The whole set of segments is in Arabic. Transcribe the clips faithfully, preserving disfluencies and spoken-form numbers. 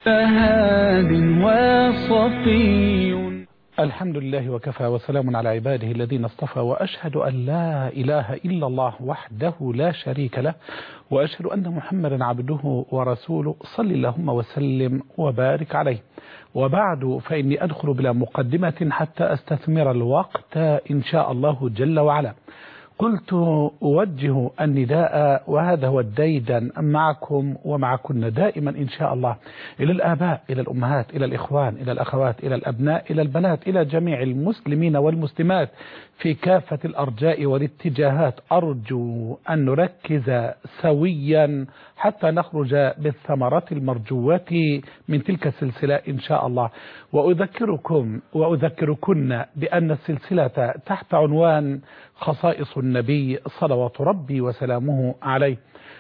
فهاد وصفي. الحمد لله وكفى وسلام على عباده الذين اصطفى، وأشهد أن لا إله إلا الله وحده لا شريك له، وأشهد أن محمدا عبده ورسوله، صل اللهم وسلم وبارك عليه. وبعد، فإني أدخل بلا مقدمة حتى أستثمر الوقت إن شاء الله جل وعلا. قلت أوجه النداء، وهذا هو الديدن معكم ومعكن دائما إن شاء الله، إلى الآباء، إلى الأمهات، إلى الإخوان، إلى الأخوات، إلى الأبناء، إلى البنات، إلى جميع المسلمين والمسلمات في كافة الأرجاء والاتجاهات. أرجو أن نركز سويا حتى نخرج بالثمرات المرجوة من تلك السلسلة إن شاء الله. وأذكركم وأذكركن بأن السلسلة تحت عنوان خصائص النبي صلوات ربي وسلامه عليه.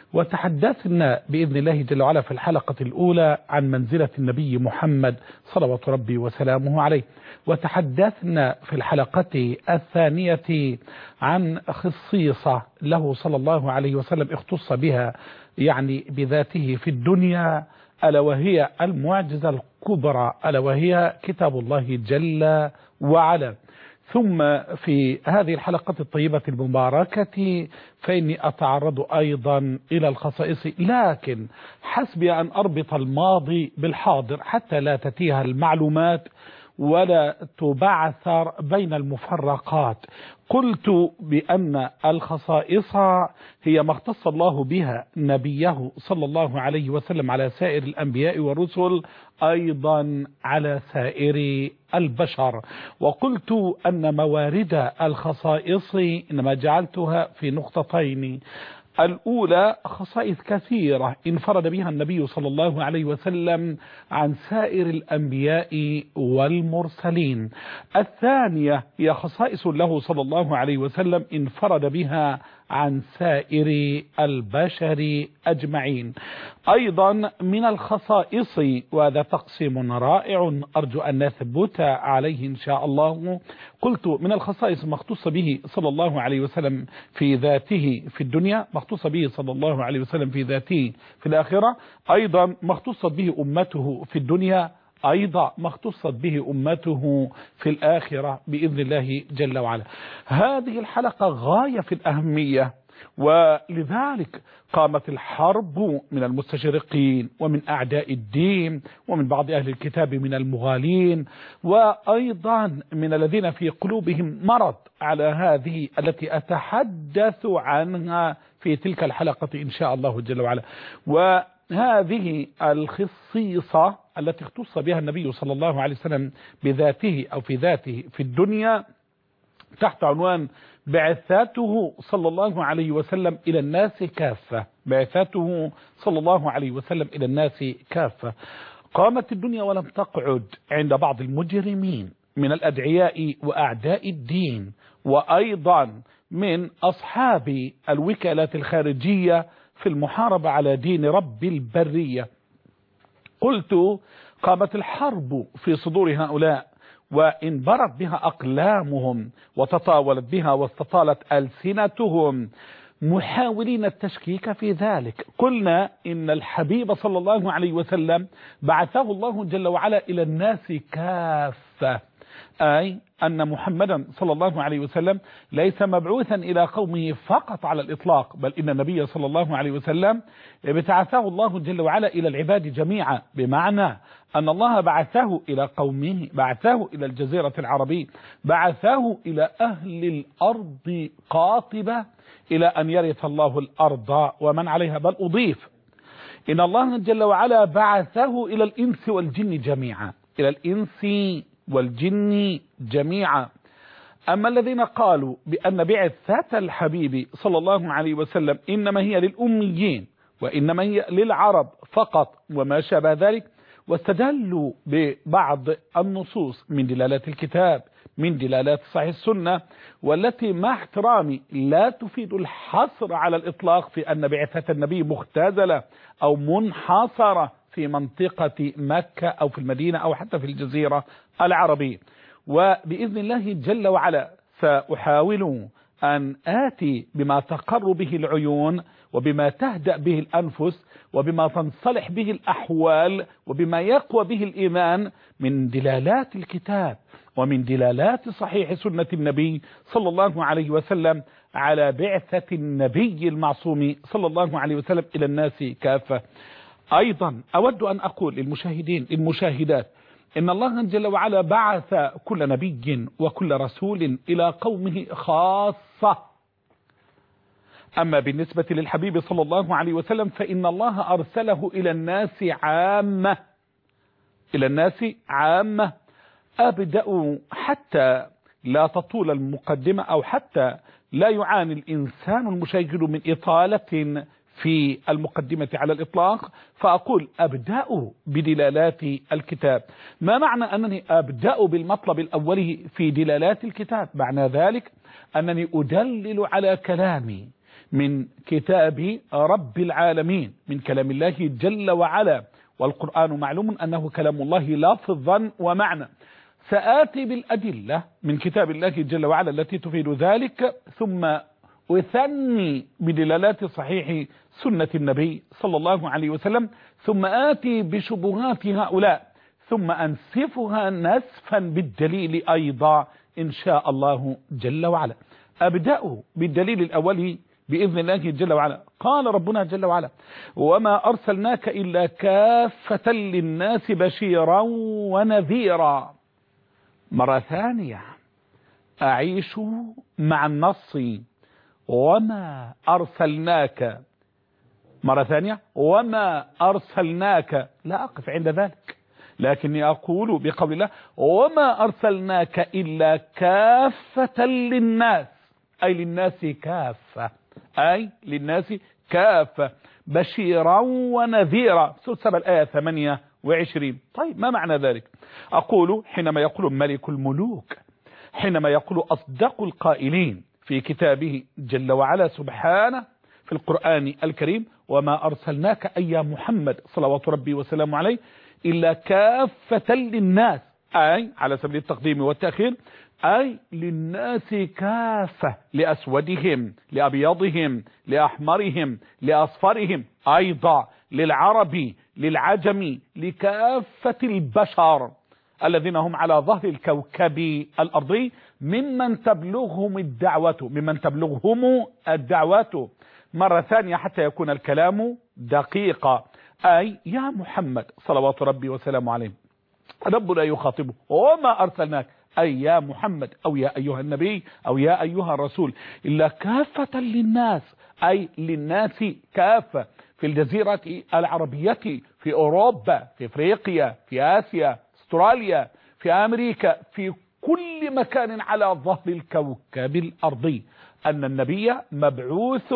وتحدثنا بإذن الله جل وعلا في الحلقة الأولى عن منزلة النبي محمد صلوات ربي وسلامه عليه، وتحدثنا في الحلقة الثانية عن خصيصة له صلى الله عليه وسلم اختص بها يعني بذاته في الدنيا، ألا وهي المعجزة الكبرى، ألا وهي كتاب الله جل وعلا. ثم في هذه الحلقة الطيبة المباركة فإني أتعرض أيضا إلى الخصائص، لكن حسبي أن أربط الماضي بالحاضر حتى لا تتيه المعلومات ولا تبعثر بين المفرقات. قلت بأن الخصائص هي ما اختص الله بها نبيه صلى الله عليه وسلم على سائر الأنبياء والرسل، أيضا على سائر البشر. وقلت أن موارد الخصائص إنما جعلتها في نقطتين. الأولى خصائص كثيرة انفرد بها النبي صلى الله عليه وسلم عن سائر الأنبياء والمرسلين. الثانية هي خصائص له صلى الله عليه وسلم انفرد بها عن سائر البشر أجمعين. أيضا من الخصائص، وهذا تقسيم رائع أرجو أن نثبت عليه إن شاء الله، قلت من الخصائص ما اختص به صلى الله عليه وسلم في ذاته في الدنيا، ما اختص به صلى الله عليه وسلم في ذاته في الآخرة، أيضا ما اختصت به أمته في الدنيا، أيضا ما اختصت به أمته في الآخرة بإذن الله جل وعلا. هذه الحلقة غاية في الأهمية، ولذلك قامت الحرب من المستشرقين ومن أعداء الدين ومن بعض أهل الكتاب من المغالين، وأيضا من الذين في قلوبهم مرض على هذه التي أتحدث عنها في تلك الحلقة إن شاء الله جل وعلا. وهذه الخصيصة التي اختص بها النبي صلى الله عليه وسلم بذاته أو في ذاته في الدنيا تحت عنوان بعثاته صلى الله عليه وسلم إلى الناس كافة. بعثاته صلى الله عليه وسلم إلى الناس كافة. قامت الدنيا ولم تقعد عند بعض المجرمين من الأدعياء وأعداء الدين، وأيضا من أصحاب الوكالات الخارجية في المحاربة على دين رب البرية. قلت قامت الحرب في صدور هؤلاء، وانبرت بها أقلامهم وتطاولت بها واستطالت ألسنتهم محاولين التشكيك في ذلك. قلنا إن الحبيب صلى الله عليه وسلم بعثه الله جل وعلا إلى الناس كافة، أي أن محمدا صلى الله عليه وسلم ليس مبعوثا إلى قومه فقط على الإطلاق، بل إن النبي صلى الله عليه وسلم ابتعثه الله جل وعلا إلى العباد جميعا، بمعنى أن الله بعثه إلى قومه، بعثه إلى الجزيرة العربية، بعثه إلى أهل الأرض قاطبة إلى أن يرث الله الأرض ومن عليها. بل أضيف إن الله جل وعلا بعثه إلى الإنس والجن جميعا، إلى الإنس والجن جميعا. أما الذين قالوا بأن بعثة الحبيب صلى الله عليه وسلم إنما هي للأميين وإنما هي للعرب فقط وما شابه ذلك، واستدلوا ببعض النصوص من دلالات الكتاب من دلالات صحيح السنة، والتي مع احترامي لا تفيد الحصر على الإطلاق في أن بعثة النبي مختزلة أو منحصرة في منطقة مكة أو في المدينة أو حتى في الجزيرة العربية. وبإذن الله جل وعلا سأحاول أن آتي بما تقر به العيون وبما تهدأ به الأنفس وبما تنصلح به الأحوال وبما يقوى به الإيمان من دلالات الكتاب ومن دلالات صحيح سنة النبي صلى الله عليه وسلم على بعثة النبي المعصوم صلى الله عليه وسلم إلى الناس كافة. أيضا أود أن أقول للمشاهدين المشاهدات إن الله جل وعلا بعث كل نبي وكل رسول إلى قومه خاصة. أما بالنسبة للحبيب صلى الله عليه وسلم فإن الله أرسله إلى الناس عامة إلى الناس عامة. أبدأ حتى لا تطول المقدمة أو حتى لا يعاني الإنسان المشاهد من إطالة في المقدمة على الإطلاق، فأقول أبدأ بدلالات الكتاب. ما معنى أنني أبدأ بالمطلب الأول في دلالات الكتاب؟ معنى ذلك أنني أدلل على كلامي من كتاب رب العالمين، من كلام الله جل وعلا، والقرآن معلوم أنه كلام الله لفظا ومعنى. سآتي بالأدلة من كتاب الله جل وعلا التي تفيد ذلك، ثم أثني بدلالات صحيح سنة النبي صلى الله عليه وسلم، ثم آتي بشبهات هؤلاء، ثم أنسفها نسفا بالدليل أيضا إن شاء الله جل وعلا. أبدأ بالدليل الأول بإذن الله جل وعلا. قال ربنا جل وعلا: وما أرسلناك إلا كافة للناس بشيرا ونذيرا. مرة ثانية أعيش مع النص: وما أرسلناك. مرة ثانية: وما أرسلناك. لا أقف عند ذلك، لكني أقول بقول الله: وما أرسلناك إلا كافة للناس، أي للناس كافة، أي للناس كافة، بشيرا ونذيرا. سورة سبع الآية ثمانية وعشرين. طيب ما معنى ذلك؟ أقول حينما يقول ملك الملوك، حينما يقول أصدق القائلين في كتابه جل وعلا سبحانه في القرآن الكريم: وما أرسلناك أي يا محمد صلوات ربي وسلامه عليه إلا كافة للناس، أي على سبيل التقديم والتأخير، أي للناس كافة، لأسودهم لأبيضهم لأحمرهم لأصفرهم، أيضا للعرب للعجم، لكافة البشر الذين هم على ظهر الكوكب الأرضي، ممن تبلغهم الدعوة ممن تبلغهم الدعوة. مرة ثانية حتى يكون الكلام دقيقا: أي يا محمد صلوات ربي وسلامه عليه، ربنا يخاطبه: وما أرسلناك، أي يا محمد أو يا أيها النبي أو يا أيها الرسول، إلا كافة للناس، أي للناس كافة، في الجزيرة العربية، في أوروبا، في أفريقيا، في آسيا، استراليا، في أمريكا، في كل مكان على ظهر الكوكب الأرضي، أن النبي مبعوث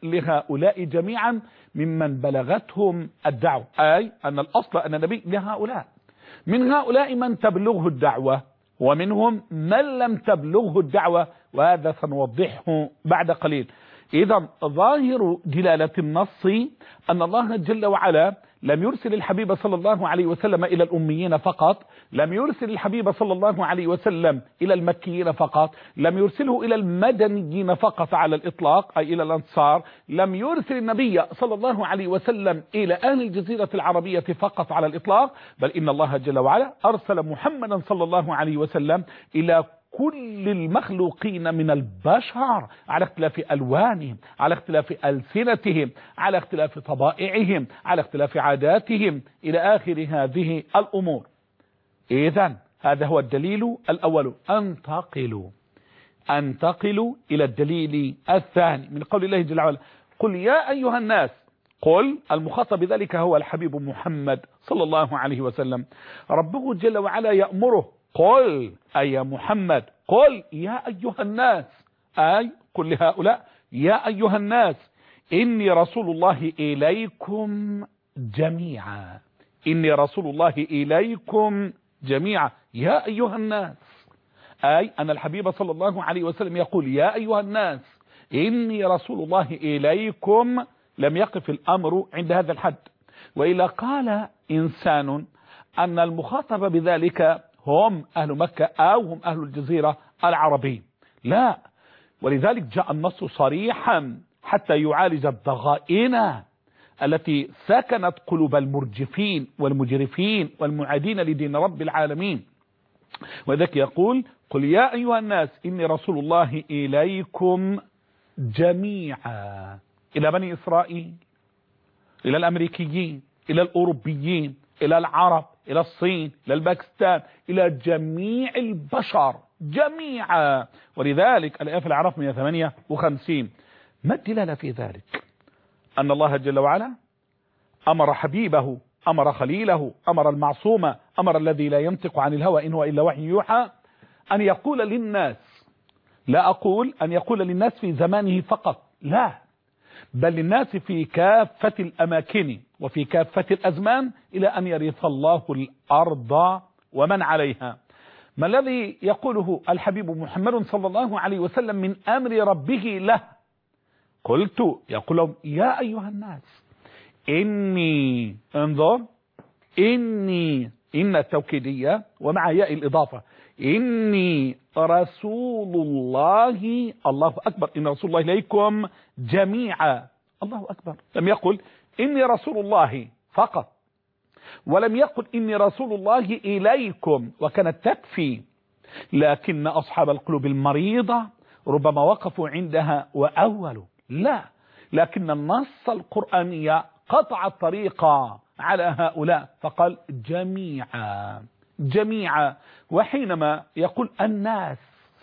لهؤلاء جميعا ممن بلغتهم الدعوة، أي أن الأصل أن النبي لهؤلاء، من هؤلاء من تبلغه الدعوة ومنهم من لم تبلغه الدعوة، وهذا سنوضحه بعد قليل. إذا ظاهر دلالة النص أن الله جل وعلا لم يرسل الحبيب صلى الله عليه وسلم إلى الأميين فقط، لم يرسل الحبيب صلى الله عليه وسلم إلى المكيين فقط، لم يرسله إلى المدنيين فقط على الإطلاق أي إلى الأنصار، لم يرسل النبي صلى الله عليه وسلم إلى أهل الجزيرة العربية فقط على الإطلاق، بل إن الله جل وعلا أرسل محمدا صلى الله عليه وسلم إلى كل المخلوقين من البشر على اختلاف ألوانهم، على اختلاف ألسنتهم، على اختلاف طبائعهم، على اختلاف عاداتهم، إلى آخر هذه الأمور. إذن هذا هو الدليل الأول. أنتقل أنتقل إلى الدليل الثاني من قول الله جل وعلا: قل يا أيها الناس. قل المخاطب بذلك هو الحبيب محمد صلى الله عليه وسلم. ربه جل وعلا يأمره: قل أي يا محمد، قل يا أيها الناس، أي قل لهؤلاء يا أيها الناس إني رسول الله إليكم جميعا، إني رسول الله إليكم جميعا يا أيها الناس، أي أن الحبيب صلى الله عليه وسلم يقول يا أيها الناس إني رسول الله إليكم. لم يقف الأمر عند هذا الحد، وإلا قال إنسان أن المخاطب بذلك هم أهل مكة أو هم أهل الجزيرة العربية. لا، ولذلك جاء النص صريحا حتى يعالج الضغائن التي سكنت قلوب المرجفين والمجرفين والمعادين لدين رب العالمين. وذلك يقول: قل يا أيها الناس إني رسول الله إليكم جميعا. إلى بني إسرائيل، إلى الأمريكيين، إلى الأوروبيين، إلى العرب، إلى الصين، إلى الباكستان، إلى جميع البشر جميعا. ولذلك الآية في الأعراف مئة وثمانية وخمسين. ما الدلالة في ذلك؟ أن الله جل وعلا أمر حبيبه، أمر خليله، أمر المعصوم، أمر الذي لا ينطق عن الهوى إن هو إلا وحي يوحى أن يقول للناس، لا أقول أن يقول للناس في زمانه فقط، لا، بل للناس في كافة الأماكن وفي كافة الأزمان إلى أن يرث الله الأرض ومن عليها. ما الذي يقوله الحبيب محمد صلى الله عليه وسلم من أمر ربه له؟ قلت يقول لهم: يا أيها الناس إني، انظر، إني، إن التوكيدية ومع ياء الإضافة، إني رسول الله، الله أكبر، إن رسول الله إليكم جميعا، الله أكبر. لم يقل إني رسول الله فقط، ولم يقل إني رسول الله إليكم وكانت تكفي، لكن أصحاب القلوب المريضة ربما وقفوا عندها وأولوا، لا، لكن النص القرآني قطع الطريق على هؤلاء فقال جميعا جميعا. وحينما يقول الناس،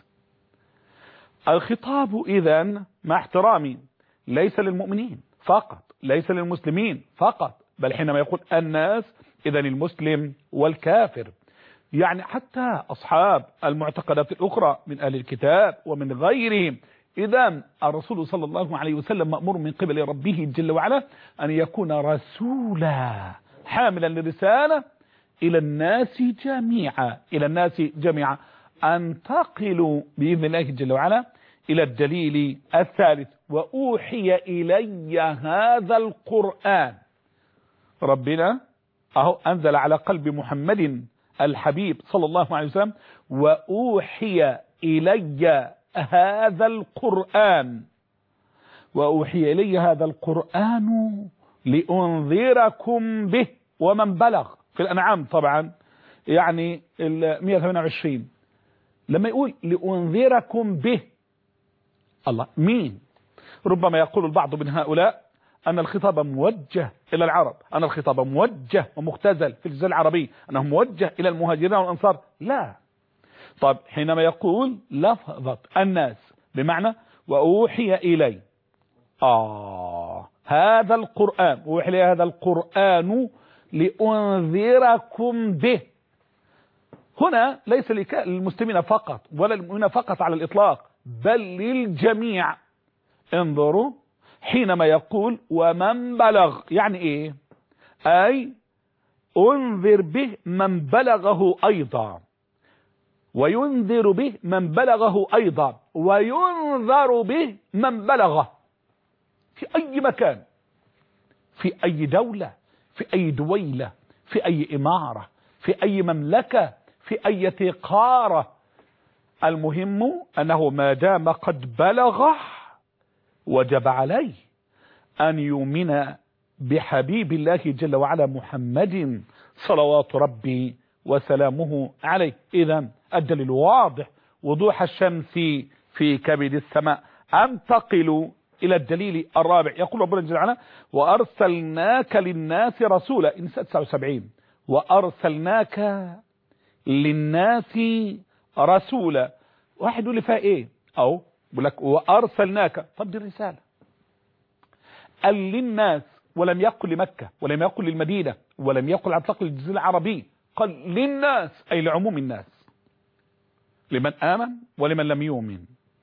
الخطاب إذن مع احترامي ليس للمؤمنين فقط، ليس للمسلمين فقط، بل حينما يقول الناس إذن المسلم والكافر، يعني حتى أصحاب المعتقدات الأخرى من أهل الكتاب ومن غيرهم. إذن الرسول صلى الله عليه وسلم مأمور من قبل ربه جل وعلا أن يكون رسولا حاملا للرسالة إلى الناس جميعا، إلى الناس جميعا. أنتقل بإذن الله جل وعلا إلى الدليل الثالث: وأوحي إلي هذا القرآن. ربنا أهو أنزل على قلب محمد الحبيب صلى الله عليه وسلم: وأوحي إلي هذا القرآن، وأوحي إلي هذا القرآن لأنذركم به ومن بلغ. في الأنعام طبعا يعني مئة وثمانية وعشرين لما يقول لأنذركم به، الله مين؟ ربما يقول البعض من هؤلاء أن الخطاب موجه إلى العرب، أن الخطاب موجه ومختزل في الجزيرة العربية، أنه موجه إلى المهاجرين والأنصار، لا. طب حينما يقول لفظة الناس بمعنى وأوحي إلي آه هذا القرآن، وأوحي إلي هذا القرآن لأنذركم به، هنا ليس للمسلمين فقط ولا للمؤمنين فقط على الإطلاق، بل للجميع. انظروا حينما يقول ومن بلغ، يعني إيه؟ أي أنذر به من بلغه أيضا، وينذر به من بلغه أيضا، وينذر به من بلغه في أي مكان، في أي دولة، في أي دويلة، في أي إمارة، في أي مملكة، في أي قارة. المهم أنه ما دام قد بلغ وجب عليه أن يؤمن بحبيب الله جل وعلا محمد صلوات ربي وسلامه عليه. إذن الدليل واضح وضوح الشمس في كبد السماء. أنتقل إلى الدليل الرابع. يقول ربنا جل وعلا وأرسلناك للناس رسولا، إن تسعة وسبعين، وأرسلناك للناس رسولا. واحد يقول لي فيها إيه؟ أو بقول لك وأرسلناك، طب دي الرسالة. قال للناس ولم يقل لمكة ولم يقل للمدينة ولم يقل على اطلاق الجزيرة العربية، قال للناس أي لعموم الناس، لمن آمن ولمن لم يؤمن،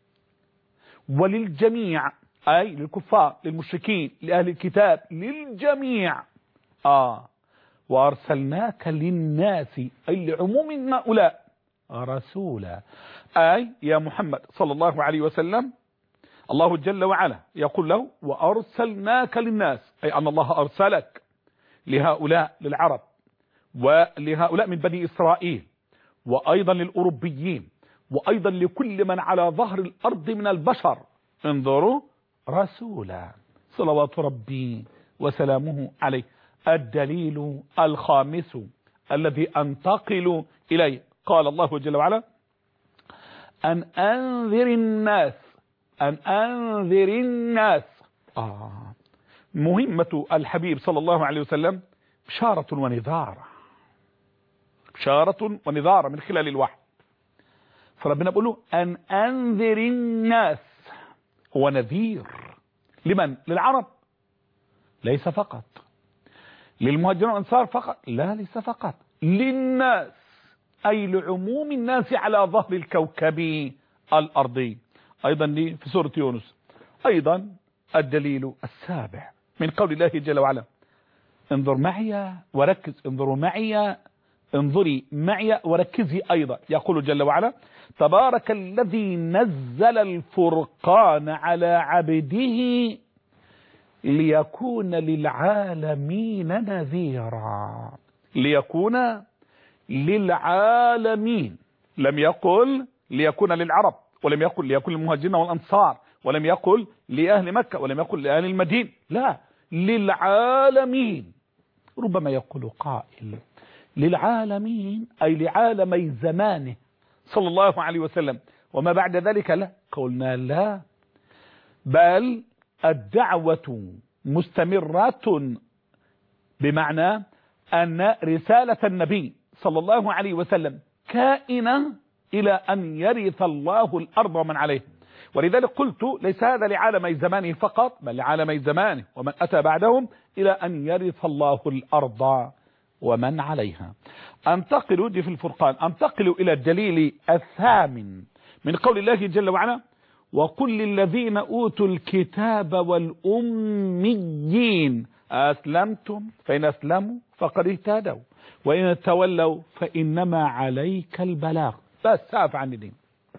وللجميع أي للكفار للمشركين لأهل الكتاب للجميع. آه وأرسلناك للناس أي لعموم هؤلاء رسولا، أي يا محمد صلى الله عليه وسلم الله جل وعلا يقول له وأرسلناك للناس، أي أن الله أرسلك لهؤلاء للعرب ولهؤلاء من بني إسرائيل وأيضا للأوروبيين وأيضا لكل من على ظهر الأرض من البشر انظروا رسولا صلوات ربي وسلامه عليه. الدليل الخامس الذي أنتقل إليه قال الله جل وعلا أن أنذر الناس أن أنذر الناس آه. مهمة الحبيب صلى الله عليه وسلم بشارة ونذارة بشارة ونذارة من خلال الوحي. فربنا بيقول له أن أنذر الناس، هو نذير لمن؟ للعرب ليس فقط، للمهاجرين والأنصار فقط لا ليس فقط، للناس أي لعموم الناس على ظهر الكوكب الأرضي. أيضا لي في سورة يونس. أيضا الدليل السابع من قول الله جل وعلا انظر معي وركز، انظروا معي انظري معي وركزي. أيضا يقول جل وعلا تبارك الذي نزل الفرقان على عبده ليكون للعالمين نذيرا. ليكون للعالمين، لم يقل ليكون للعرب، ولم يقل ليكون للمهاجرين والأنصار، ولم يقل لأهل مكة، ولم يقل لأهل المدينة، لا للعالمين. ربما يقول قائل للعالمين أي لعالمي زمانه صلى الله عليه وسلم وما بعد ذلك، لا، قلنا لا، بل الدعوة مستمرة، بمعنى أن رسالة النبي صلى الله عليه وسلم كائنة إلى أن يرث الله الأرض ومن عليه. ولذلك قلت ليس هذا لعالمي زمانه فقط، بل لعالمي زمانه ومن أتى بعدهم إلى أن يرث الله الأرض ومن عليها. أنتقل دي في الفرقان، أنتقل إلى الدليل الثامن من قول الله جل وعلا وقل للذين أوتوا الكتاب والأميين أسلمتم فإن أسلموا فقد اهتدوا وإن تولوا فإنما عليك البلاغ. بس ساف عن الدين.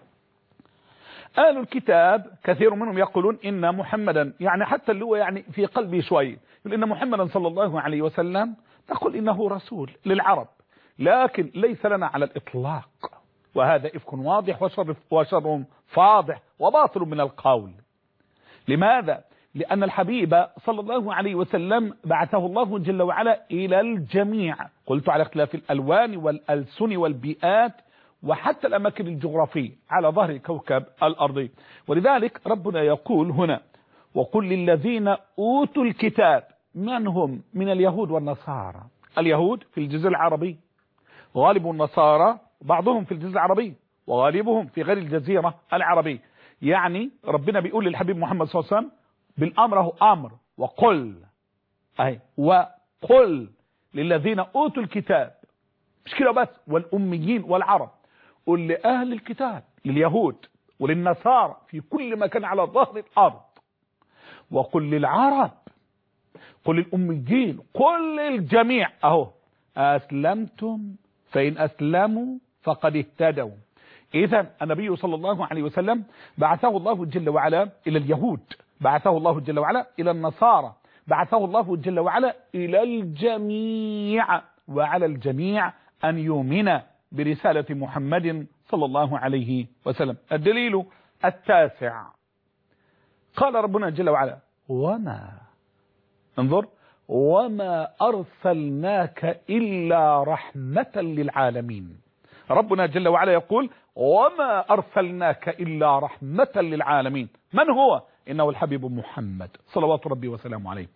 أهل الكتاب كثير منهم يقولون إن محمدا، يعني حتى اللي هو يعني في قلبي شوي، يقول إن محمدا صلى الله عليه وسلم تقول إنه رسول للعرب، لكن ليس لنا على الإطلاق، وهذا إفك واضح وشر, وشر فاضح وباطل من القول. لماذا؟ لأن الحبيب صلى الله عليه وسلم بعثه الله جل وعلا إلى الجميع، قلت على اختلاف الألوان والألسن والبيئات وحتى الأماكن الجغرافية على ظهر الكوكب الأرضي. ولذلك ربنا يقول هنا وقل للذين أوتوا الكتاب، من هم؟ من اليهود والنصارى. اليهود في الجزيرة العربية، غالب النصارى بعضهم في الجزيرة العربية وغالبهم في غير الجزيرة العربية. يعني ربنا بيقول للحبيب محمد صلى الله عليه وسلم بالأمر، هو أمر، وقل أي وقل للذين أوتوا الكتاب، مش كده بس، والأميين والعرب. قل لأهل الكتاب، لليهود وللنصارى في كل مكان على ظهر الأرض، وقل للعرب، قل للأميين، قل للجميع أهو أسلمتم فإن أسلموا فقد اهتدوا. إذن النبي صلى الله عليه وسلم بعثه الله جل وعلا إلى اليهود، بعثه الله جل وعلا إلى النصارى، بعثه الله جل وعلا إلى الجميع، وعلى الجميع أن يؤمن برسالة محمد صلى الله عليه وسلم. الدليل التاسع قال ربنا جل وعلا وما انظر وما أرسلناك إلا رحمة للعالمين. ربنا جل وعلا يقول وما أرسلناك إلا رحمة للعالمين. من هو؟ إنه الحبيب محمد صلوات ربي وسلامه عليه.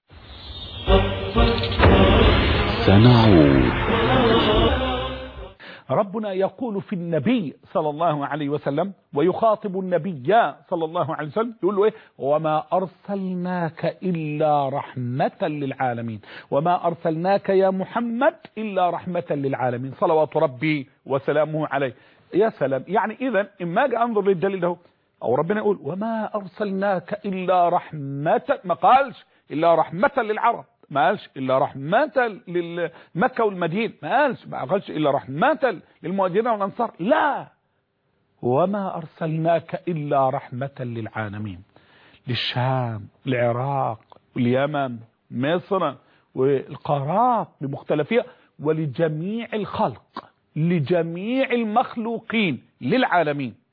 سنعود. ربنا يقول في النبي صلى الله عليه وسلم ويخاطب النبي صلى الله عليه وسلم، يقول له إيه؟ وما أرسلناك إلا رحمة للعالمين. وما أرسلناك يا محمد إلا رحمة للعالمين صلوات ربي وسلامه عليه. يا سلام. يعني إذن إما أجي أنظر للدليل ده، أو ربنا يقول وما أرسلناك إلا رحمة، ما قالش إلا رحمة للعرب، ما قالش إلا رحمة للمكة والمدينة، ما قالش ما قالش إلا رحمة للمهاجرين والأنصار، لا، وما أرسلناك إلا رحمة للعالمين، للشام، العراق، اليمن، مصر، والقارات بمختلفها، ولجميع الخلق، لجميع المخلوقين، للعالمين.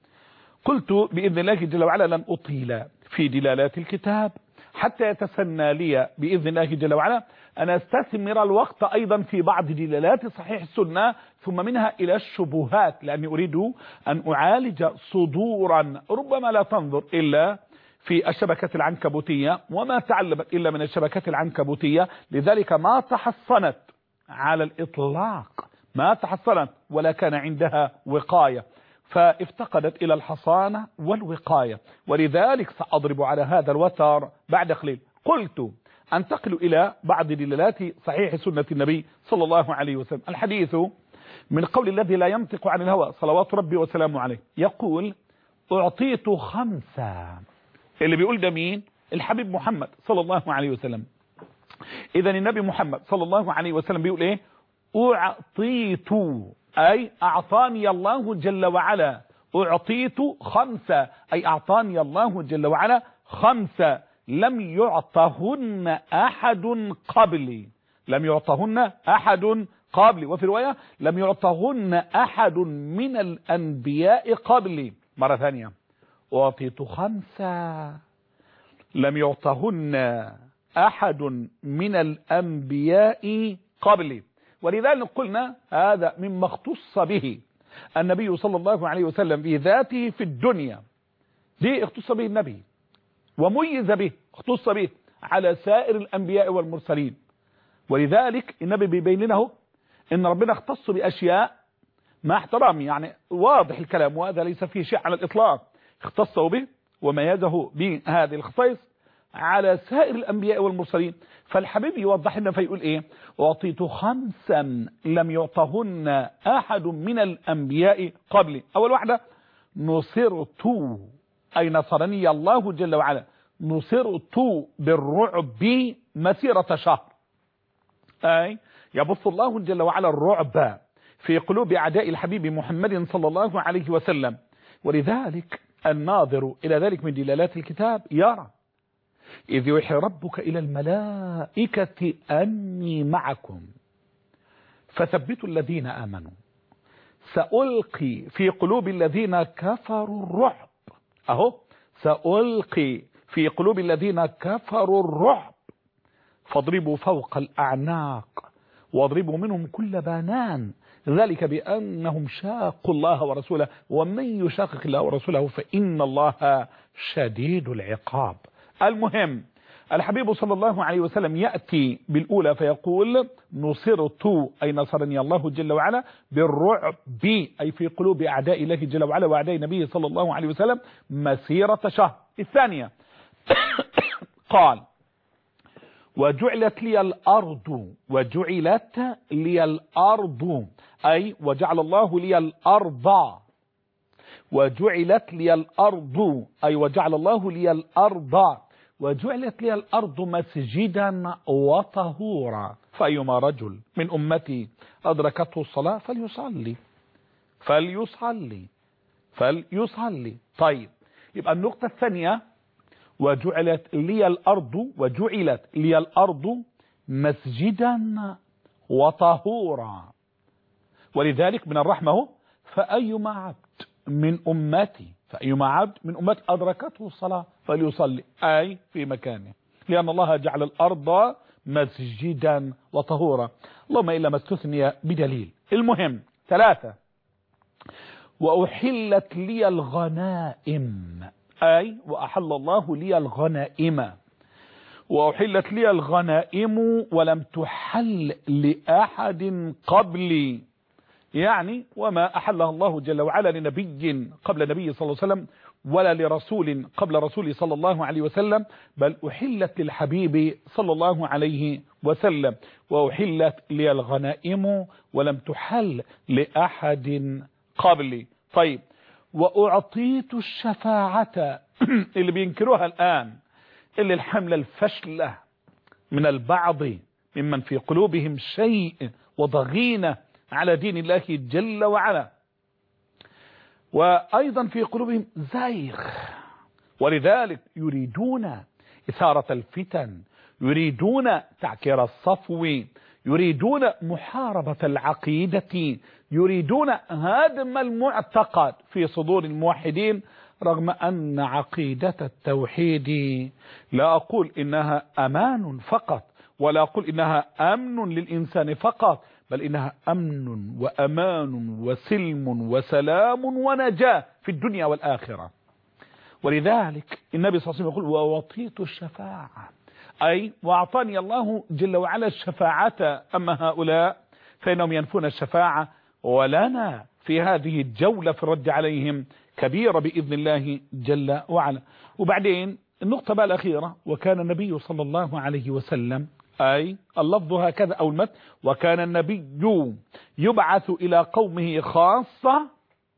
قلت بإذن الله جل وعلا لن أطيل في دلالات الكتاب حتى يتسنى لي بإذن الله جل وعلا أن أستثمر الوقت أيضا في بعض دلالات صحيح السنة ثم منها إلى الشبهات، لأني أريد أن أعالج صدورا ربما لا تنظر إلا في الشبكة العنكبوتية وما تعلمت إلا من الشبكة العنكبوتية، لذلك ما تحصنت على الإطلاق، ما تحصنت ولا كان عندها وقاية، فافتقدت إلى الحصانة والوقاية، ولذلك سأضرب على هذا الوتر بعد قليل. قلت أنتقل إلى بعض دلالات صحيح سنة النبي صلى الله عليه وسلم. الحديث من قول الذي لا ينطق عن الهوى صلوات ربي وسلامه عليه، يقول أعطيت خمسة. اللي بيقول ده مين؟ الحبيب محمد صلى الله عليه وسلم. إذن النبي محمد صلى الله عليه وسلم بيقول إيه؟ أعطيت، أي أعطاني الله جل وعلا، أعطيت خمسة أي أعطاني الله جل وعلا خمسة لم يعطهن أحد قبلي، لم يعطهن أحد قبلي، وفي رواية لم يعطهن أحد من الأنبياء قبلي. مرة ثانية، أعطيت خمسة لم يعطهن أحد من الأنبياء قبلي، ولذلك قلنا هذا مما اختص به النبي صلى الله عليه وسلم بذاته في الدنيا، دي اختص به النبي وميز به، اختص به على سائر الأنبياء والمرسلين. ولذلك النبي بيبين لنا ان ربنا اختص بأشياء مع احترامي، يعني واضح الكلام وهذا ليس فيه شيء على الإطلاق، اختصه به وميزه بهذه الخصائص على سائر الأنبياء والمرسلين. فالحبيب يوضح لنا فيقول ايه؟ أعطيت خمسا لم يعطهن أحد من الأنبياء قبلي. أول واحدة نصرت، أي نصرني الله جل وعلا، نصرت بالرعب مسيرة شهر، أي يبث الله جل وعلا الرعب في قلوب أعداء الحبيب محمد صلى الله عليه وسلم. ولذلك الناظر إلى ذلك من دلالات الكتاب يرى إذ يوحي ربك إلى الملائكة أني معكم فثبتوا الذين آمنوا سألقي في قلوب الذين كفروا الرعب، أهو سألقي في قلوب الذين كفروا الرعب فاضربوا فوق الأعناق واضربوا منهم كل بنان ذلك بأنهم شاقوا الله ورسوله ومن يشاقق الله ورسوله فإن الله شديد العقاب. المهم الحبيب صلى الله عليه وسلم يأتي بالأولى فيقول نصرت أي نصرني الله جل وعلا بالرعب أي في قلوب أعداء الله جل وعلا وأعداء نبيه صلى الله عليه وسلم مسيرة شهر. الثانية قال وجعلت لي الأرض، وجعلت لي الأرض أي وجعل الله لي الأرض، وجعلت لي الأرض أي وجعل الله لي الأرض، وجعلت لي الأرض مسجدا وطهورا، فأيما رجل من أمتي أدركته الصلاة فليصلي فليصلي فليصلي. طيب يبقى النقطة الثانية وجعلت لي الأرض، وجعلت لي الأرض مسجدا وطهورا. ولذلك من الرحمة فأيما عبد من أمتي فأيما عبد من أمتي أدركته الصلاة فليصلي أي في مكانه، لأن الله جعل الأرض مسجدا وطهورا، اللهم إلا ما استثني بدليل. المهم ثلاثة وأحلت لي الغنائم أي وأحل الله لي الغنائم، وأحلت لي الغنائم ولم تحل لأحد قبلي، يعني وما أحلها الله جل وعلا لنبي قبل نبي صلى الله عليه وسلم ولا لرسول قبل رسوله صلى الله عليه وسلم، بل أحلت للحبيب صلى الله عليه وسلم، وأحلت لي الغنائم ولم تحل لأحد قبلي. طيب وأعطيت الشفاعة اللي بينكروها الآن، اللي الحملة الفشلة من البعض ممن في قلوبهم شيء وضغينة على دين الله جل وعلا، وأيضا في قلوبهم زيغ، ولذلك يريدون إثارة الفتن، يريدون تعكير الصفو، يريدون محاربة العقيدة، يريدون هدم المعتقد في صدور الموحدين رغم أن عقيدة التوحيد لا أقول إنها أمان فقط، ولا أقول إنها أمن للإنسان فقط، بل إنها أمن وأمان وسلم وسلام ونجاة في الدنيا والآخرة. ولذلك النبي صلى الله عليه وسلم يقول ووطيت الشفاعة، أي وأعطاني الله جل وعلا الشفاعة. أما هؤلاء فإنهم ينفون الشفاعة، ولنا في هذه الجولة في الرد عليهم كبيرة بإذن الله جل وعلا. وبعدين النقطة بقى الأخيرة، وكان النبي صلى الله عليه وسلم، أي اللفظ هكذا أو المتن، وكان النبي يبعث إلى قومه خاصة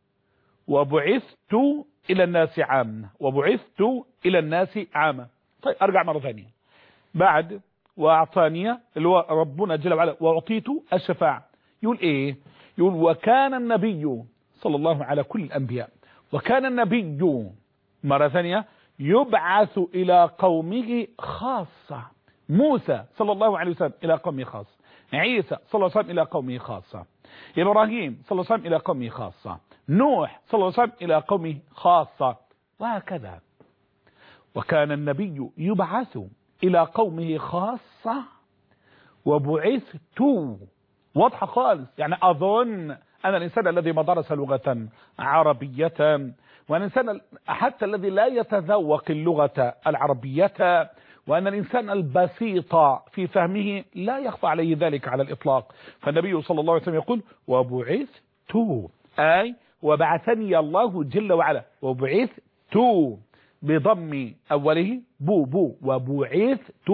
وبعثت إلى الناس عامة، وبعثت إلى الناس عامة. طيب أرجع مرة ثانية بعد وأعطاني اللي هو ربنا جل وعلا وأعطيت الشفاعة، يقول إيه؟ يقول وكان النبي صلى الله على كل الأنبياء، وكان النبي مرة ثانية يبعث إلى قومه خاصة. موسى صلى الله عليه وسلم إلى قومه خاصة، عيسى صلى الله عليه وسلم إلى قومه خاصة، إبراهيم صلى الله عليه وسلم إلى قومه خاصة، نوح صلى الله عليه وسلم إلى قومه خاصة، وهكذا. وكان النبي يبعث إلى قومه خاصة وبعثت، واضحة خالص. يعني أظن أن الإنسان الذي ما درس لغة عربية، والإنسان حتى الذي لا يتذوق اللغة العربية، وأن الإنسان البسيط في فهمه لا يخفى عليه ذلك على الإطلاق. فالنبي صلى الله عليه وسلم يقول وبعثت، أي وبعثني الله جل وعلا، وبعثت بضم أوله بو بو، وبعثت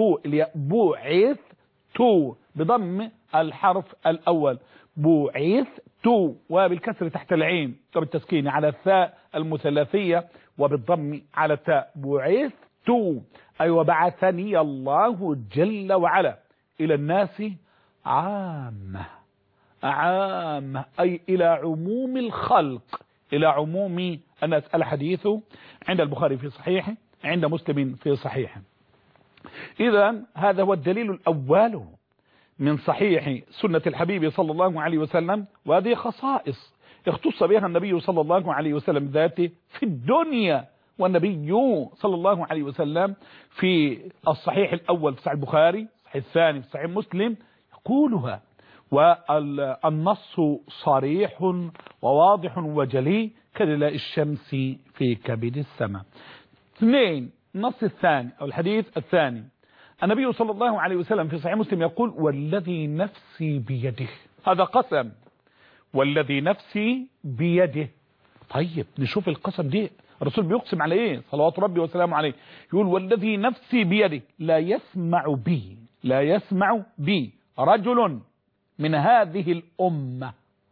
بعثت بضم الحرف الأول بعثت، وبالكسر تحت العين وبالتسكين على الثاء المثلثية وبالضم على التاء بعثت، أي وبعثني الله جل وعلا إلى الناس عامة، عامة أي إلى عموم الخلق، إلى عموم الناس. الحديث عند البخاري في صحيحه، عند مسلم في صحيحه. إذا هذا هو الدليل الأول من صحيح سنة الحبيب صلى الله عليه وسلم، وهذه خصائص اختص بها النبي صلى الله عليه وسلم ذاته في الدنيا. والنبي صلى الله عليه وسلم في الصحيح الأول في صحيح البخاري، الصحيح الثاني في صحيح مسلم يقولها، والنص صريح وواضح وجلي كدلاء الشمس في كبد السماء. اثنين، النص الثاني أو الحديث الثاني، النبي صلى الله عليه وسلم في صحيح مسلم يقول والذي نفسي بيده، هذا قسم، والذي نفسي بيده. طيب نشوف القسم دي الرسول بيقسم على ايه صلوات ربي وسلامه عليه، يقول والذي نفسي بيده لا يسمع بي، لا يسمع بي رجل من هذه الأمة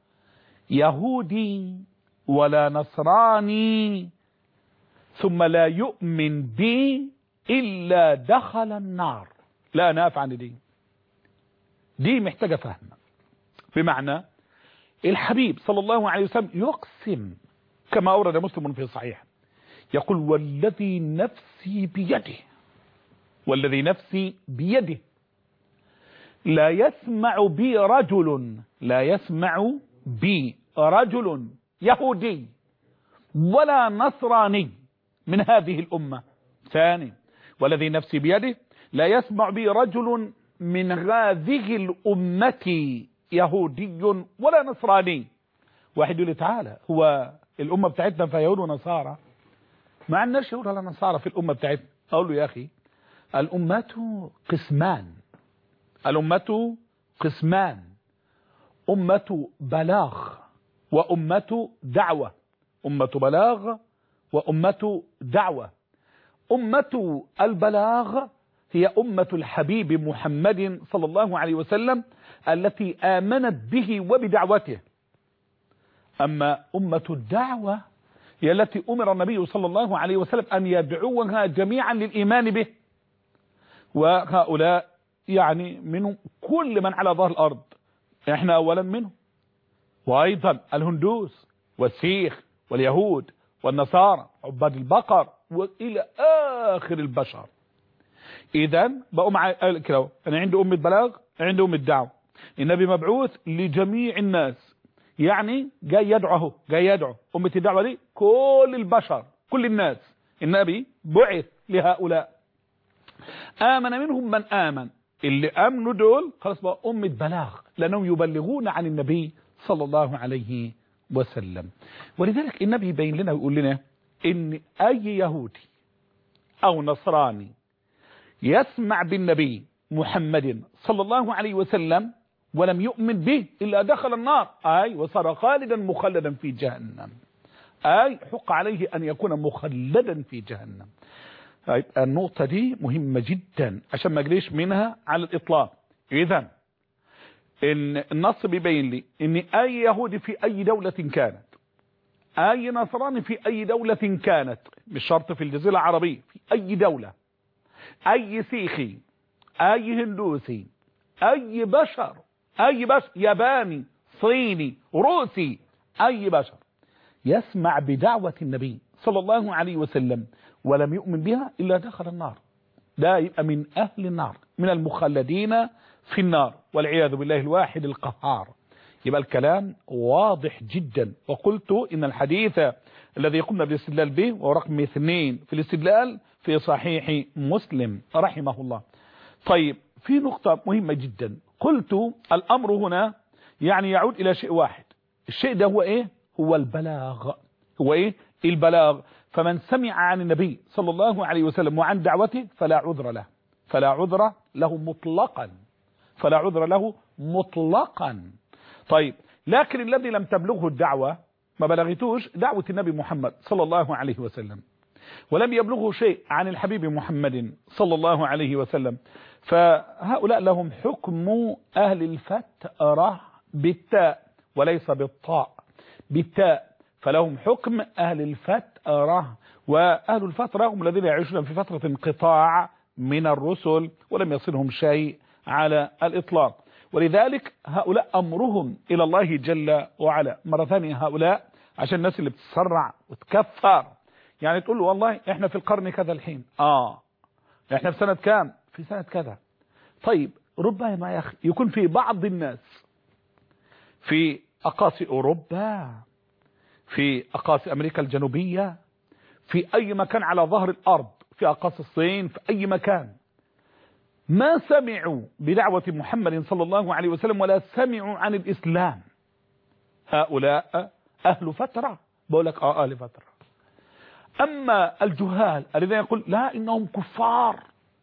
يهودي ولا نصراني ثم لا يؤمن بي إلا دخل النار. لا أنا أفعل دي دي محتاجة فهم. بمعنى الحبيب صلى الله عليه وسلم يقسم كما أورد مسلم في صحيح، يقول والذي نفسي بيده، والذي نفسي بيده لا يسمع بي رجل، لا يسمع بي رجل يهودي ولا نصراني من هذه الأمة. ثاني، والذي نفسي بيده لا يسمع بي رجل من هذه الأمة يهودي ولا نصراني. واحد يقول لي تعالى، هو الأمة بتاعتنا فيها يهود ونصارى؟ ما عندناش يهود ولا نصارى في الأمة بتاعتنا. أقول له يا أخي الأمة قسمان، الأمة قسمان، أمة بلاغ وأمة دعوة، أمة بلاغ وأمة دعوة. أمة البلاغ هي أمة الحبيب محمد صلى الله عليه وسلم التي آمنت به وبدعوته. أما أمة الدعوة هي التي أمر النبي صلى الله عليه وسلم أن يدعوها جميعا للإيمان به، وهؤلاء يعني منهم كل من على ظهر الأرض، احنا أولا منهم، وأيضا الهندوس والسيخ واليهود والنصارى عباد البقر وإلى آخر البشر. إذا بقوا مع كده، أنا عندي أمة بلاغ، عندي أمة دعوة. النبي مبعوث لجميع الناس، يعني جاي يدعو، جاي يدعو. أمة الدعوة دي كل البشر، كل الناس، النبي بعث لهؤلاء، آمن منهم من آمن، اللي آمنوا دول خلاص بقى أمة بلاغ، لأنهم يبلغون عن النبي صلى الله عليه وسلم. ولذلك النبي يبين لنا ويقول لنا إن أي يهودي أو نصراني يسمع بالنبي محمد صلى الله عليه وسلم ولم يؤمن به إلا دخل النار، أي وصار خالدا مخلدا في جهنم، أي حق عليه أن يكون مخلدا في جهنم. طيب النقطة دي مهمة جدا عشان ما اجريش منها على الإطلاق. إذا إن النص بيبين لي إن أي يهودي في أي دولة كانت، أي نصراني في أي دولة كانت، مش شرط في الجزيرة العربية، في أي دولة، أي سيخي، أي هندوسي، أي بشر، أي بشر ياباني صيني روسي، أي بشر يسمع بدعوة النبي صلى الله عليه وسلم ولم يؤمن بها إلا دخل النار، ده يبقى من أهل النار، من المخلدين في النار والعياذ بالله الواحد القهار. يبقى الكلام واضح جدا. وقلت إن الحديث الذي قمنا بالاستدلال به وهو رقم اثنين في الاستدلال في صحيح مسلم رحمه الله. طيب في نقطة مهمة جدا، قلت الأمر هنا يعني يعود إلى شيء واحد، الشيء ده هو إيه؟ هو البلاغ. هو إيه؟ البلاغ. فمن سمع عن النبي صلى الله عليه وسلم وعن دعوته فلا عذر له، فلا عذر له مطلقا، فلا عذر له مطلقا. طيب لكن الذي لم تبلغه الدعوة، ما بلغتوش دعوة النبي محمد صلى الله عليه وسلم، ولم يبلغه شيء عن الحبيب محمد صلى الله عليه وسلم، فهؤلاء لهم حكم أهل الفترة بالتاء وليس بالطاء، بالتاء، فلهم حكم أهل الفترة. وأهل الفترة هم الذين يعيشون في فترة انقطاع من الرسل ولم يصلهم شيء على الإطلاق، ولذلك هؤلاء أمرهم إلى الله جل وعلا. مرة ثانية هؤلاء عشان الناس اللي بتسرع وتكفر، يعني تقول له والله احنا في القرن كذا الحين، اه احنا في سنة كام؟ في سنة كذا. طيب ربما يا أخي يكون في بعض الناس في أقاصي أوروبا، في أقاصي أمريكا الجنوبية، في أي مكان على ظهر الأرض، في أقاصي الصين، في أي مكان، ما سمعوا بدعوة محمد صلى الله عليه وسلم ولا سمعوا عن الإسلام. هؤلاء أهل فترة، بقول لك آه أهل فترة. أما الجهال الذين يقول لا إنهم كفار،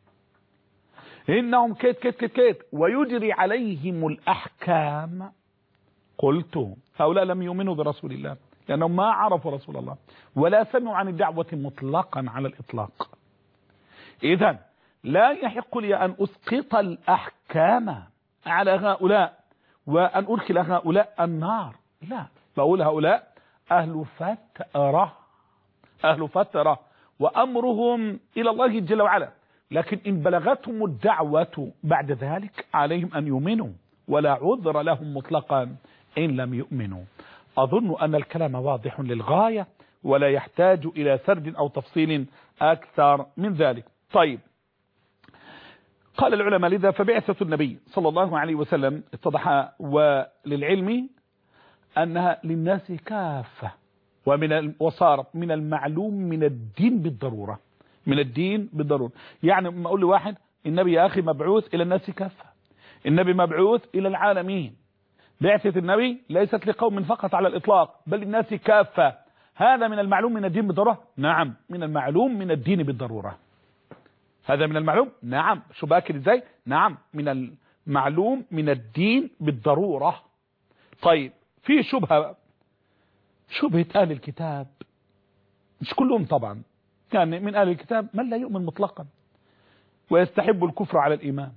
إنهم كيت كيت كيت كيت ويجري عليهم الأحكام، قلت هؤلاء لم يؤمنوا برسول الله لأنهم ما عرفوا رسول الله ولا سمعوا عن الدعوة مطلقا على الإطلاق. إذن لا يحق لي أن أسقط الأحكام على هؤلاء وأن أدخل هؤلاء النار، لا، بقول هؤلاء أهل فترة، أهل فترة وأمرهم إلى الله جل وعلا، لكن إن بلغتهم الدعوة بعد ذلك عليهم أن يؤمنوا ولا عذر لهم مطلقا إن لم يؤمنوا. أظن أن الكلام واضح للغاية ولا يحتاج إلى سرد أو تفصيل أكثر من ذلك. طيب قال العلماء لذا فبعثة النبي صلى الله عليه وسلم اتضح وللعلم أنها للناس كافة، ومن وصارت من المعلوم من الدين بالضرورة، من الدين بالضرورة. يعني ما أقول لواحد النبي يا أخي مبعوث إلى الناس كافة، النبي مبعوث إلى العالمين، بعثة النبي ليست لقوم فقط على الإطلاق بل الناس كافة، هذا من المعلوم من الدين بالضرورة؟ نعم من المعلوم من الدين بالضرورة. هذا من المعلوم؟ نعم. شو باكر ازاي؟ نعم من المعلوم من الدين بالضرورة. طيب في شبهة، شبهة أهل الكتاب، مش كلهم طبعا، يعني من أهل الكتاب من لا يؤمن مطلقا ويستحب الكفر على الإيمان،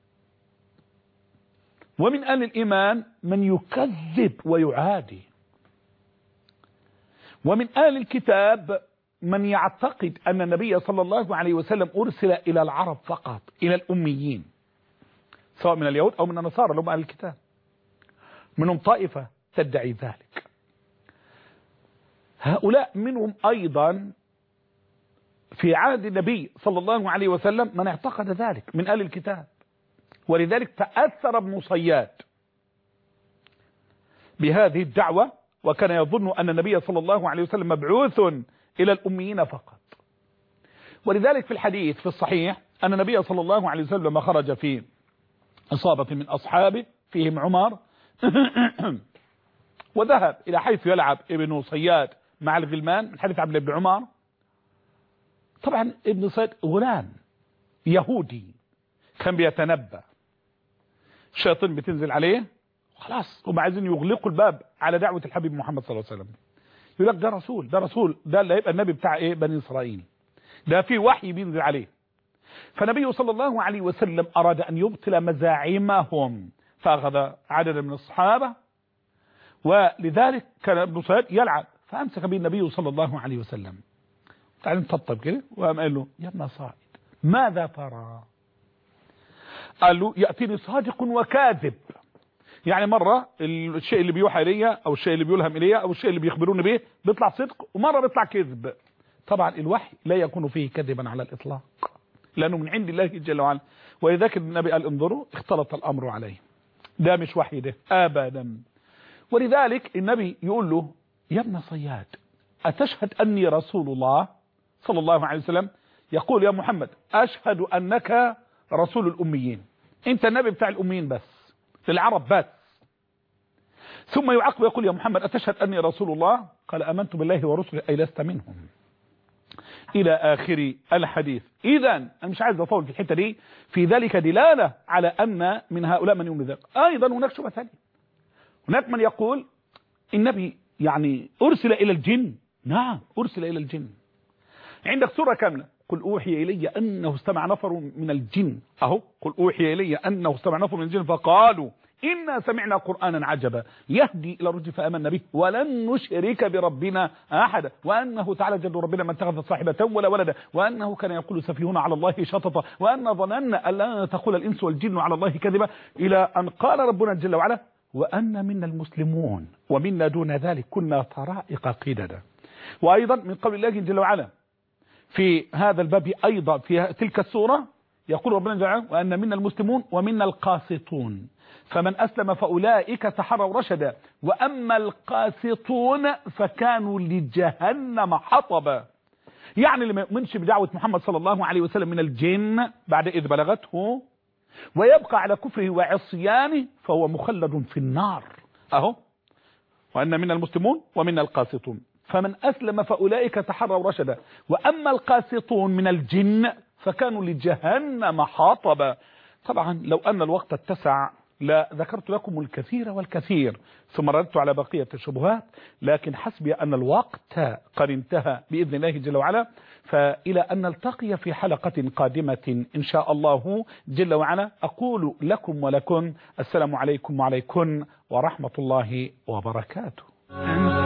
ومن أهل الإيمان من يكذب ويعادي، ومن أهل الكتاب من يعتقد أن النبي صلى الله عليه وسلم أرسل إلى العرب فقط، إلى الأميين، سواء من اليهود أو من النصارى اللي هم أهل الكتاب، منهم طائفة تدعي ذلك. هؤلاء منهم أيضا في عهد النبي صلى الله عليه وسلم من اعتقد ذلك من أهل الكتاب، ولذلك تأثر ابن صياد بهذه الدعوة وكان يظن أن النبي صلى الله عليه وسلم مبعوث إلى الأميين فقط. ولذلك في الحديث في الصحيح أن النبي صلى الله عليه وسلم لما خرج في إصابة من أصحابه فيهم عمر وذهب إلى حيث يلعب ابن صياد مع الغلمان من حديث عبد الله بن عمر. طبعا ابن صياد غلام يهودي كان بيتنبأ، الشياطين بتنزل عليه خلاص هم عايزين يغلقوا الباب على دعوة الحبيب محمد صلى الله عليه وسلم. يقول لك ده رسول ده رسول ده اللي هيبقى النبي بتاع ايه بني إسرائيل، ده في وحي بينزل عليه. فالنبي صلى الله عليه وسلم أراد أن يبطل مزاعمهم فأخذ عددا من الصحابة، ولذلك كان ابن صياد يلعب فأمسك به النبي صلى الله عليه وسلم تعال نطبطب كده وقام قال له يا ابن صائد ماذا ترى؟ قال له يأتيني صادق وكاذب، يعني مرة الشيء اللي بيوحى إلي أو الشيء اللي بيلهم إلي أو الشيء اللي بيخبروني به بيطلع صدق ومرة بيطلع كذب. طبعا الوحي لا يكون فيه كذبا على الإطلاق لأنه من عند الله جل وعلا. ولذلك النبي قال انظروا اختلط الأمر عليه، ده مش وحي ده أبدا. ولذلك النبي يقول له يا ابن صياد أتشهد أني رسول الله صلى الله عليه وسلم؟ يقول يا محمد أشهد أنك رسول الأميين، أنت النبي بتاع الأميين بس للعرب بس. ثم يعقب يقول يا محمد أتشهد أني رسول الله؟ قال آمنت بالله ورسله أي لست منهم إلى آخر الحديث. إذا أنا مش عايز أطول في الحتة دي، في ذلك دلالة على أن من هؤلاء من يؤمن ذلك. أيضا هناك شبهة ثانية، هناك من يقول النبي يعني أرسل إلى الجن. نعم أرسل إلى الجن، عندك سورة كاملة قل أوحي إلي أنه استمع نفر من الجن، أهو قل أوحي إلي أنه استمع نفر من الجن فقالوا إنا سمعنا قرآنا عجبا يهدي إلى الرشد فآمنا به ولن نشرك بربنا أحدا وأنه تعالى جد ربنا ما اتخذ صاحبة ولا ولدا وأنه كان يقول سفيهون على الله شططا وأن ظننا أن لا تقول الإنس والجن على الله كذبا، إلى أن قال ربنا جل وعلا وأن منا المسلمون ومنا دون ذلك كنا طرائق قددا. وأيضا من قول الله جل وعلا في هذا الباب أيضا في تلك السورة يقول ربنا جل وعلا وأن منا المسلمون ومنا القاسطون فمن أسلم فأولئك تحروا رشدا وأما القاسطون فكانوا لجهنم حطبا. يعني اللي ما يؤمنش بدعوة محمد صلى الله عليه وسلم من الجن بعد إذ بلغته ويبقى على كفره وعصيانه فهو مخلد في النار. أهو وأن منا المسلمون ومنا القاسطون فمن أسلم فأولئك تحروا رشدا وأما القاسطون من الجن فكانوا لجهنم حطبا. طبعا لو أن الوقت اتسع لا ذكرت لكم الكثير والكثير ثم ردت على بقية الشبهات، لكن حسبي أن الوقت قد انتهى بإذن الله جل وعلا، فإلى أن نلتقي في حلقة قادمة إن شاء الله جل وعلا أقول لكم ولكم السلام عليكم وعليكم ورحمة الله وبركاته.